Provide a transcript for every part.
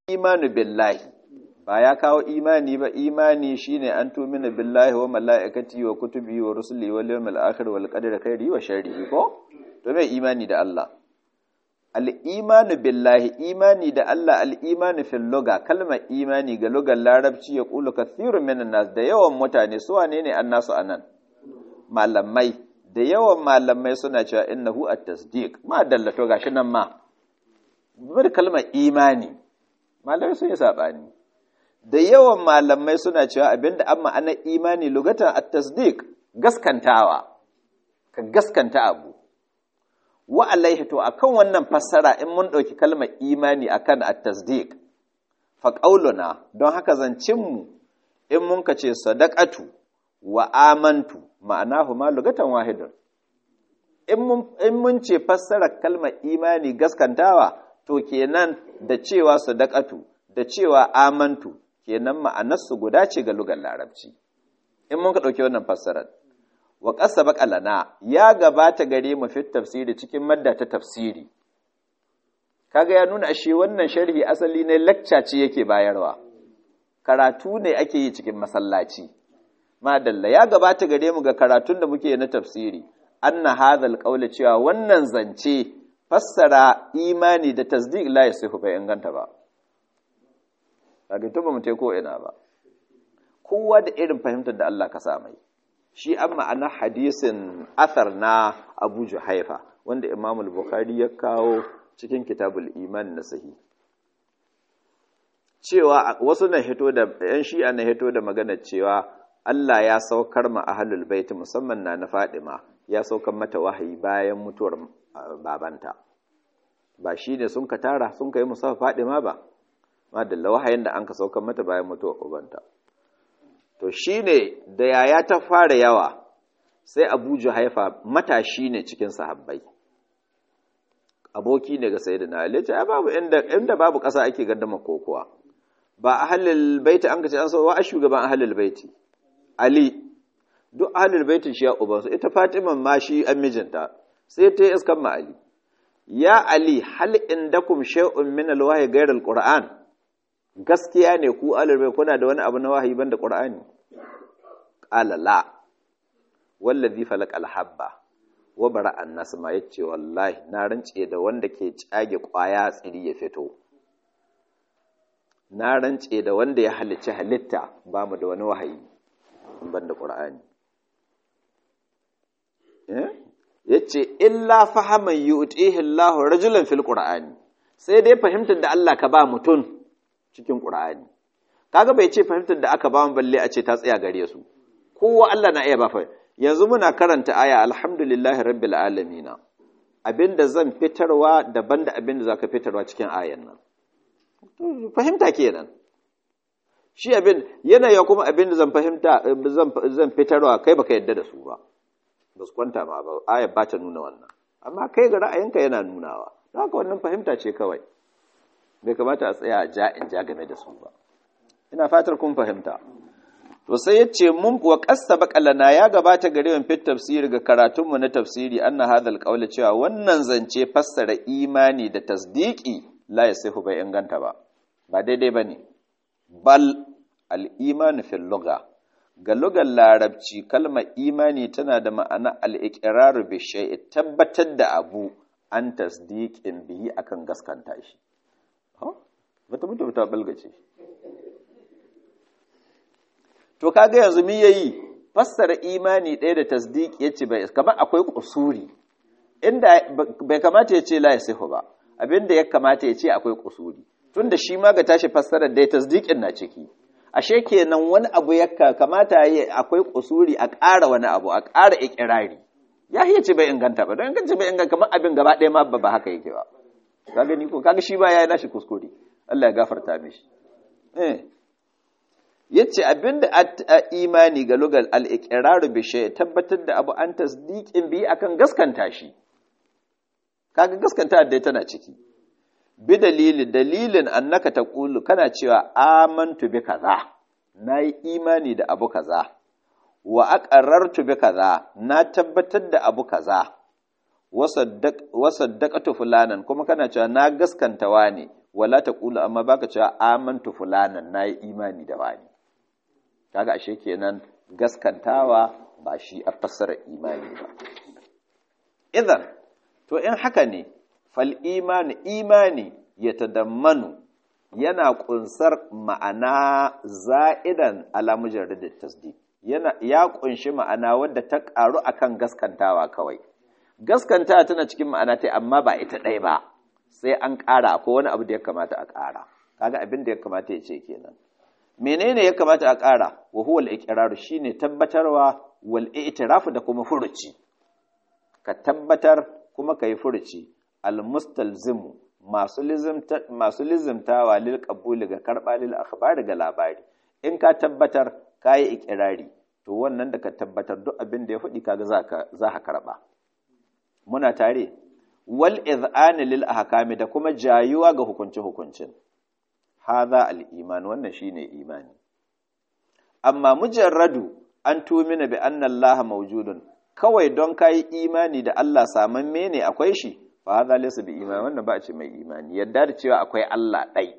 imanu billahi ba ya kawo imani ba. Imani shine an tumina billahi wa mala'ikati wa kutubi wa rusuli wal yawmil akhir wal qadari khairi wa sharrihi ko to me imani da Allah. Al-imanu billahi imani da Allah, al-imanu fil lugha kalmar imani ga lugar larabci ya qulu kathirun minan nas da yawan mutane su wane ne annasu anan malamai da yawan malamai suna cewa innahu at-tasdiq ma dallato gashi nan ma bar kalmar imani malamai sun yi sabani da yawan malamai suna cewa abinda amma ana imani lugatan at-tasdiq gaskantawa ka gaskanta abu wa alaihi to akan wannan fassara in mun dauki kalmar imani akan at-tasdiq fa qauluna don haka zancin mu in mun kace sadaqatu wa amantu ma'anahu ma lugatan wahidun in mun ce fassarar kalmar imani gaskantawa to kenan da cewa sadaqatu da cewa amantu kenan ma'anarsu guda ce ga lugar larabci in mun ka dauki wannan fassarar. Wa qasaba qalana ya gabata gare mu fi tafsiri cikin madda ta tafsiri kaga ya nuna ashe wannan sharhi asali ne lecture ce yake bayarwa karatu ne ake yi cikin masallaci madalla ya gabata gare mu ga karatun da muke na tafsiri anna hadhal qawl cewa wannan zance fassara imani da tasdiq la yasihu bai inganta ba kaga to ba mu tai ko ina ba kowa da irin fahimtar da Allah ka sa mai shi an ma'ana hadisin athar na Abu Juhaifa wanda Imam al-Bukhari ya kawo cikin Kitabul Iman na Sahih cewa wasu na hito da yan shi'a na hito da magana cewa Allah ya saukar ma ahlul bait musamman na Fadima ya saukar mata wahayi bayan mutuwar babanta ba shine sun ka tara sun kai musa Fadima ba madalla wahayin da an ka saukar mata bayan mutuwar ubanta to shi ne da yaya ta fara yawa sai Abu Juhaifa matashi ne cikin sahabbai aboki ne ga sayyidina Ali ce babu inda babu ƙasa ake gaddama kokowa ba ahlul baiti an kace an so wa shugaban ahlul baiti Ali duk ahlul baiti shi ya ubansu ita Fatima ma shi an mijinta sai ta iskan ma Ali ya Ali hal indakum shay'un min alwahyi ghayr alquran gaskiya ne ku ahlul kuna da wani abu na wahayi banda qur'ani qala la wallazi falaqal habba wa bara annas ma yace wallahi na rance da wanda ke cage kwaya tsiri ya fito na rance da wanda ya halicci halitta ba mu da wani wahayi banda qur'ani yace illa fahaman yu'tihi Allahu rajulan fil qur'ani sai dai fahimtar da Allah ka ba mutun cikin Qur'ani kaga bai ce fahimtar da aka ba mu balle a ce ta tsaya gare su kowa Allah na iya ba fa yanzu muna karanta aya alhamdulillahi rabbil alamin abinda zan fitarwa daban da abinda zaka fitarwa cikin ayan nan fahimta kenan shi abin yana ya kuma abinda zan fahimta zan fitarwa kai baka yadda da su ba su kwanta ma ba ayar ba ta nuna wannan amma kai ga ra'ayinka yana nunawa haka wannan fahimta ce kawai bai kamata a tsaya in ja game da su ba ina fatar kun fahimta to sai yace mun wa qasta baqalana ya gabata gare mu fit tafsiri ga karatunmu na tafsiri anna hadal qawl cewa wannan zance fassara imani da tasdiki la yasihu bai inganta ba daidai bane bal al iman fil lugha ga lugar larabci kalmar imani tana da ma'ana al iqrar bi shay'i tabbatar da abu an tasdiqin bihi akan gaskanta shi bata mutu ta balgace to kaga yanzu mi yayi fassara imani ɗaya da tasdiq yace bai kamar akwai kusuri inda bai kamata yace la yasihu ba abinda ya kamata yace akwai kusuri tunda shi ma ga tashi fassarar da tasdiqin na ciki ashe kenan wani abu ya kamata yayi akwai kusuri a ƙara wani abu a ƙara ikrari ya yace bai inganta ba don inganta bai inganta kamar abin gaba ɗaya ma ba haka yake ba ka gani ko kaga shi ba yayi nashi kuskure Allah ya gafarta mishi yace abinda imani ga lugal al-iqrar bi shay tabbatar da abu an tasdiqin bi akan gaskanta shi kaga gaskanta da tana ciki bi dalilin annaka taqulu kana cewa amantu bi kaza nayi imani da abu kaza wa aqarrartu bi kaza na tabbatar da abu kaza wa saddaqatu fulanan kuma kana cewa na gaskanta wani wala taqulu amma baka cewa amantu fulanan nayi imani da wani. Kaga ashe kenan gaskantawa ba shi a fassara imani ba. Idan to in haka ne fal imani ya tadammanu yana kunsar ma'ana za'idan ala mujarradit tasdiq, ya kunshi ma'ana wadda ta karu akan gaskantawa kawai. Gaskantawa tana cikin ma'ana ta amma ba ita ɗaya ba, sai an ƙara ko wani abu da ya kamata a ƙara. Kaga abin da ya kamata ya ce kenan. Menene ya kamata a ƙara? Wa huwa al-iqrar, shine tabbatarwa, wal i'tiraf da kuma furuci. Ka tabbatar kuma kai furuci. Al-mustalzimu, masu lizimtawa lil qabuli ga karba lil akhbari ga labari. In ka tabbatar kai iqrari, to wannan da ka tabbatar duk abin da ya faɗi kaga za ka karba. Muna tare? Wal iz'an lil ahkami, da kuma jayuwa ga hukunci-hukuncin. Hadha al-iman, wannan shine imani. Amma mujarradu an tumina bi anna Allah mawjudun, kawai don kai imani da Allah samamme ne akwai shi, fa hadha laysa bi imani, wannan ba a ce mai imani. Yadda da cewa akwai Allah ɗai,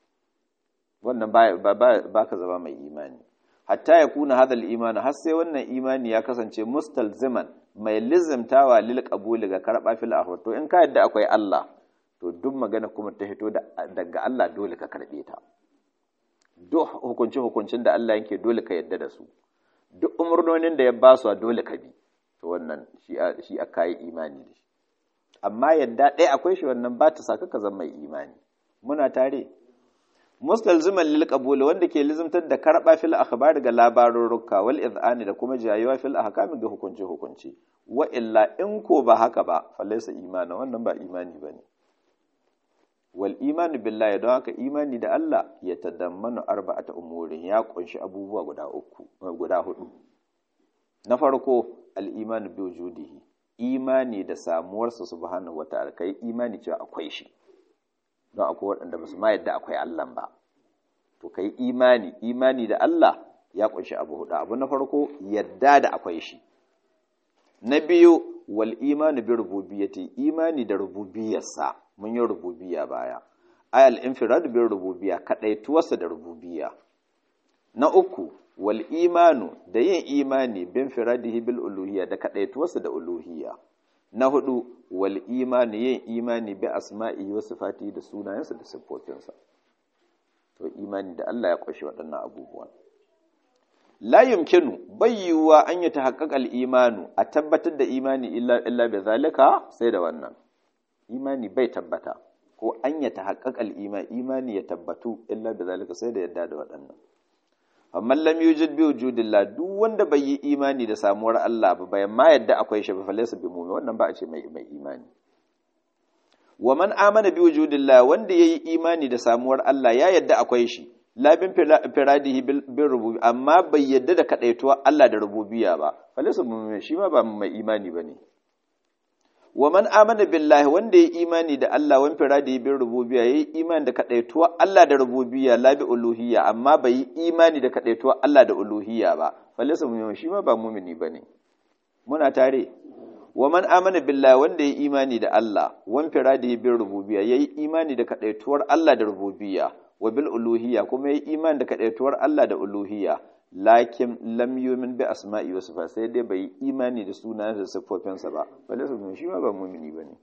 wannan ba ka zama mai imani. Hatta ya kuna hadha al-iman, har sai wannan imani ya kasance mustalziman, mai lizimtawa lil qabuli ga karba fil akhir. To in ka yadda akwai Allah, to duk magana kuma ta hito daga Allah dole ka karbe ta. Duk hukuncin da Allah yake dole ka yadda da su. Duk umurnonin da ya ba su dole ka bi. To wannan shi aka yi imani da shi. Amma yadda ɗaya akwai shi, wannan ba ta saka ka zama mai imani. Muna tare? Mustalziman lil qabul, wanda ke lizimtar da karba fil akhbar ga labarurruka, wal iz'ani da kuma jayuwa fil ahkam ga hukunci. Wa illa in ko ba haka ba, falaysa imana, wannan ba imani bane. Wal imanu billahi, don haka imani da Allah ya tadammanu arba'ata umurin, ya kunshi abubuwa guda hudu. Na farko, al imanu bi wujudihi, imani da samuwarsa subhanahu wataala, kai imani cewa akwai shi. Don akwai waɗanda ba su ma yadda akwai Allah ba. To kai imani da Allah ya kunshi abu hudu. Abu na farko, yadda da akwai shi. Na biyu, wal imanu bi rububiyyati, imani da rububiyarsa. Mun yi rububiyya baya. Ayal infirad bi rububiyya, kadaituwarsa da rububiyya. Na uku, wal imanu, da yin imani bin firadihi bil uluhiyya, da kadaituwarsa da uluhiyya. Na hudu, wal imani, yin imani bi asma'ihi wa sifatihi, da sunayensa da siffofinsa. To imani da Allah ya kwashi waɗannan abubuwan. La yumkinu, bayyuwa an yi tahaqqaqal imanu, a tabbatar da imani illa bi zalika, sai da wannan. Imani bai tabbata, ko an yi tahaqqaqal imani ya tabbatu illa bi zalika, sai da yadda da waɗannan. Amma lam yujid bi wujudillah, duk wanda bai yi imani da samuwar Allah ba, bayan ma yadda akwai shi ba, falaysa bi mu'min, wannan ba a ce mai imani. Wa man amana bi wujudillah, wanda yayi imani da samuwar Allah, ya yadda akwai shi, la bin firadihi bil rububiyya, amma bai yadda da kadaituwa Allah da rububiyya ba, falaysa bi mu'min, shi ma ba mai imani bane. Wa man amana billahi, wanda yayi imani da Allah, wan firadihi bil rububiyya, yayi imani da kadaituwa Allah da rububiyya, la bi uluhiyya, amma bai yi imani da kadaituwa Allah da uluhiyya ba, falaysa bi mu'min, shi ma ba mu'mini bane. Muna tare? Wa man amana billahi, wanda yayi imani da Allah, wan firadihi bil rububiyya, yayi imani da kadaituwar Allah da rububiyya, wa bil uluhiyya, kuma yayi imani da kadaituwar Allah da uluhiyya, lakin lam yu'min bi asma'i wa sifat, sai dai bai imani da sunayen da sifofinsa ba, balle su shi ma ba mu'mini bane.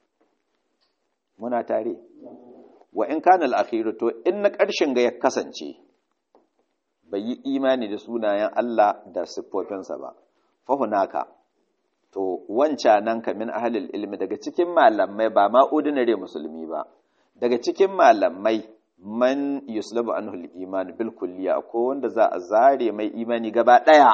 Muna tare? Wa in kana al-akhiru, to in na karshen ga ya kasance bai yi imani da sunayen Allah da sifofinsa ba, fa hunaka, to wancanan ka min ahlil ilmi, daga cikin malamai, ba ma ordinary musulmi ba, daga cikin malamai, man yuslabu anhu al-iman bil kulliya, ko wanda za a zare mai imani gaba daya.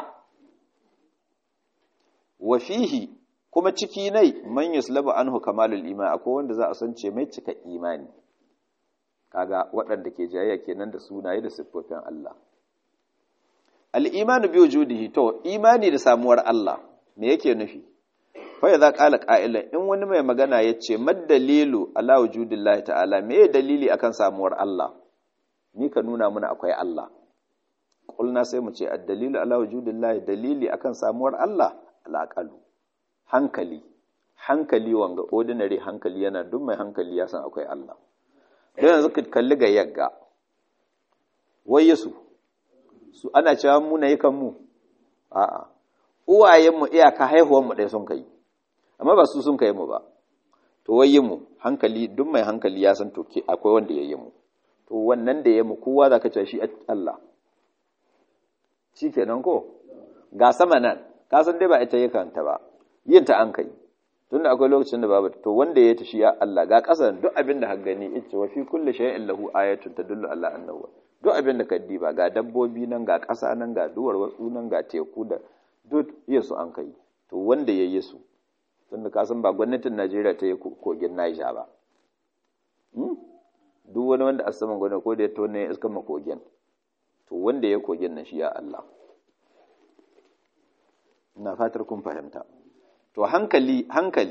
Wa fihi, kuma ciki nai, man yuslabu anhu kamalul iman, akwai wanda za a sance mai cika imani. Kaga waɗanda ke jayayya kenan da sunaye da siffofin Allah. Al-imanu bi wujudihi, to imani da samuwar Allah me yake nufi? Fa idza qala qa'ilan, in wani mai magana yace mad dalilu ala wujudillahi ta'ala, me dalili akan samuwar Allah? Ni ka nuna mana akwai Allah. Kulna sai mu ce ad-dalilu ala wujudillahi, dalili akan samuwar Allah, al-aqalu, hankali wanga ordinary hankali, yana duk mai hankali ya san akwai Allah. don yanzu ka kalli ga yagga waye su ana cewa mu na yi kanmu a'a uwayenmu iyaka haihuwanmu ɗaya sun kai amma ba su sun kai mu ba to waye mu hankali duk mai hankali ya san to akwai wanda ya yi mu to wannan da ya mu kowa za ka ce shi Allah shi kenan ko ga sama nan ka san dai ba ita yi kanta ba yin ta an kai tunda akwai lokacin da babu to wanda ya ta shi ya Allah ga ƙasa duk abin da gani ita wa fi kulli shay'in lahu ayatun tadullu ala annahu duk abin da ka diba ga dabbobi nan ga ƙasa nan ga duwar watsu nan ga teku da duk yesu an kai to wanda ya yi su tunda ka san ba gwamnatin Najeriya ta yi kogin Niger ba duk wani wanda a saman gwamnati ko da ya tone ya iskan makogin to wanda ya kogin nan shi ya Allah ina fatar kun fahimta to hankali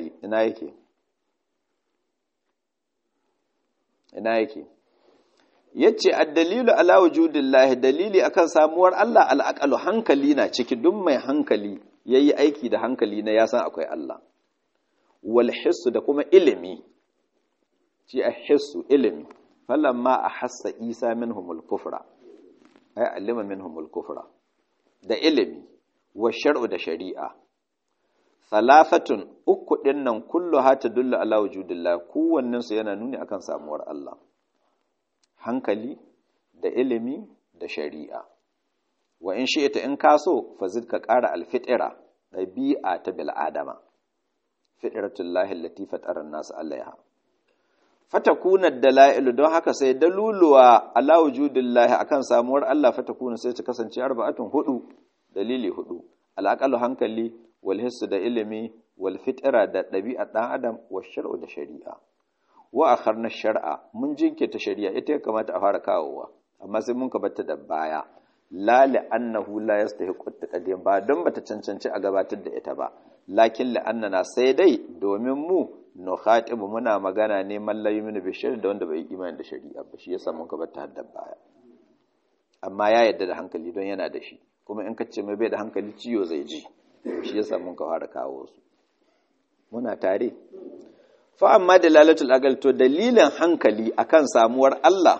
ina yake yace ad-dalilu ala wujudillahi dalili akan samuwar Allah al-aqalu hankali na ciki duk mai hankali yayi aiki da hankali na ya san akwai Allah wal hissu da kuma ilimi ci hissu ilimi falamma ahassa isa minhumul kufra ay alima minhumul kufra da ilimi wa shar'u da shari'a salafatun uku dinnan kullu hata dullu ala wujudillah kowannen su yana nuni akan samuwar Allah hankali da ilimi da shari'a wa in shi'ta in kaso fazid ka ƙara alfitira dabi'a ta bil adama fitratullahi allati fatara an-nas alaiha fatakuna dalailu don haka sai daluluwa ala wujudillahi akan samuwar Allah fatakuna sai ta kasance arba'atun hudu dalili hudu al-aqalu hankali wal hissu da ilimi wal fitra da dabi'a dan adam wa shar'u da shari'a wa akharna shar'a mun jinkirta shari'a ita ya kamata a fara kawowa amma sai mun kabarta da baya la annahu la yastahiqu taqdim ba don bata cancanci a gabatar da ita ba lakin la'annana sai dai domin mu no khatibu muna magana ne mallayi min bishir da wanda bai imani da shari'a ba shi yasa mun kabarta da baya amma ya yarda da hankali don yana da shi kuma in kace mai bai da hankali ciyo zai ji shi yasa mun ka fara kawo su muna tare fa amma dalalatul aqal to dalilan hankali akan samuwar Allah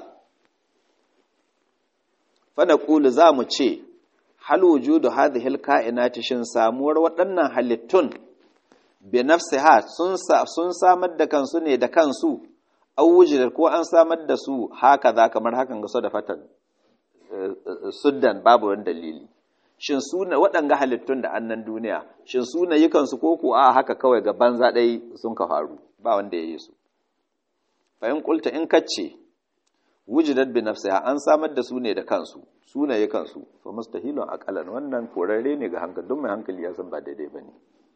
fa naqulu zamu ce hal wujudu hadhihi alkainati shin samuwar waɗannan halittun bi nafsiha sun samar da kansu ne da kansu aw wujudar ko an samar da su haka za kamar hakan ga so da fatan suddan babu wani dalili shin suna waɗanga halittun da annan duniya shin suna yi kansu ko ku a haka kawai ga banza ɗai sun ka faru ba wanda ya yi su fahim kulta in kacce wujudat bi nafsiha an samar da su ne da kansu suna yi kansu fa mustahilun aqalan wannan korarre ne ga hankali don mai hankali ya san ba daidai bane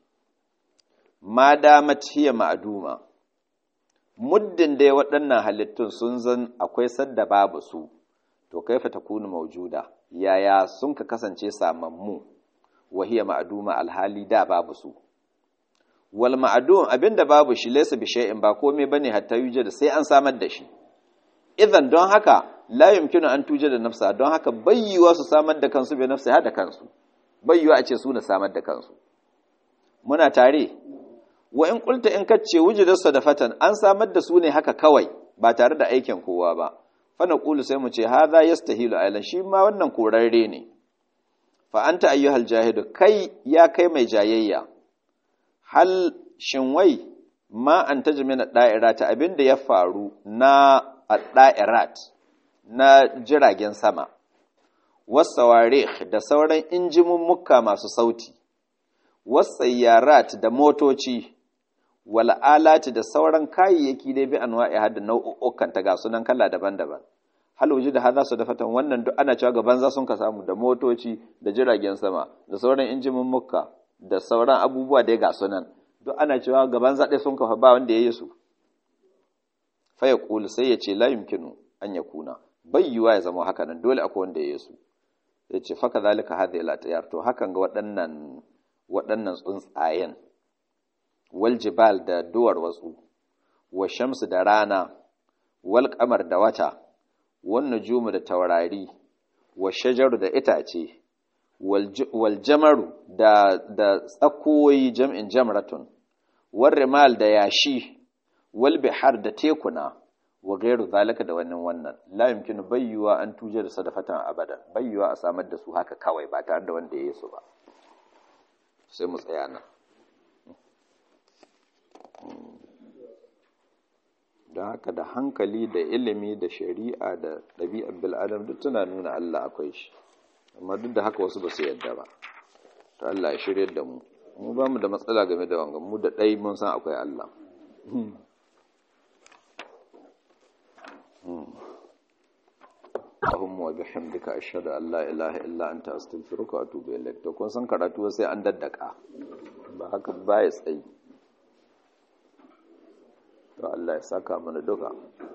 ma damat hiya ma'duma muddin dai waɗannan halittun sun zan akwai sadda babu su to kaifa takunu mawjuda yaya sun ka kasance samammu wahiya ma'duma alhali da babu su wal ma'dum abinda babu shi laysa bi shay'in ba komai bane hatta yujada sai an samar da shi idan don haka la yumkinu an tujada nafsa don haka bayyuwa su samar da kansu bi nafsi hada kansu bayyuwa a ce su na samar da kansu muna tare wa in qulta in kace wujudarsa da fatan an samar da su ne haka kawai ba tare da aikin kowa ba fa naqulu sai mu ce hadha yastahilu ailan shi ma wannan korarre ne fa anta ayyuhal jahidu kai ya kai mai jayayya hal shinwai ma an tajmina da'irata abinda ya faru na da'irat na jiragen sama wasawarikh da sauran injimin mukka masu sauti wasayyarat da motoci wal alati da sauran kayayyaki dai bi anwa'i hadda nau'ukan ta ga sunan kala daban-daban hal da hada su da fatan wannan duk ana cewa gaban za sun ka samu da motoci da jiragen sama da sauran injimin mukka da sauran abubuwa dai ga sunan duk ana cewa gaban za dai sun ka ba wanda yayi su fa yaqul sai ya ce la yumkinu an yakuna bayyuwa ya zama haka nan dole akwai wanda yayi su ya ce fa kadhalika hadhihi al-atiyar to hakan ga waɗannan tsuntsayen wal jibal da duwar watsu wa shamsu da rana wal qamar da wata wan nujumu da taurari wa shajaru da itace wal jamaru da tsakoyi jam'in jamratun wal rimal da yashi wal bihar da tekuna wa ghairu zalika da wannan la yumkinu bayyuwa an tujar sadafatan abadan bayyuwa a samar da su haka kawai ba tare da wanda ya yi su ba. Sai mu tsaya nan. Don haka da hankali da ilimi da shari'a da ɗabi'ar bil'adam duk tana nuna Allah akwai shi, amma duk da haka wasu ba su yadda ba. To Allah ya shirye da mu ba mu da matsala game da wanga, mu da ɗai mun san akwai Allah. Allahumma wa bihamdika ashhadu an la ilaha illa anta astaghfiruka wa atubu ilaik. To kun san karatu sai an daddaka, ba haka ba ya tsayi. To Allah ya saka mana duka.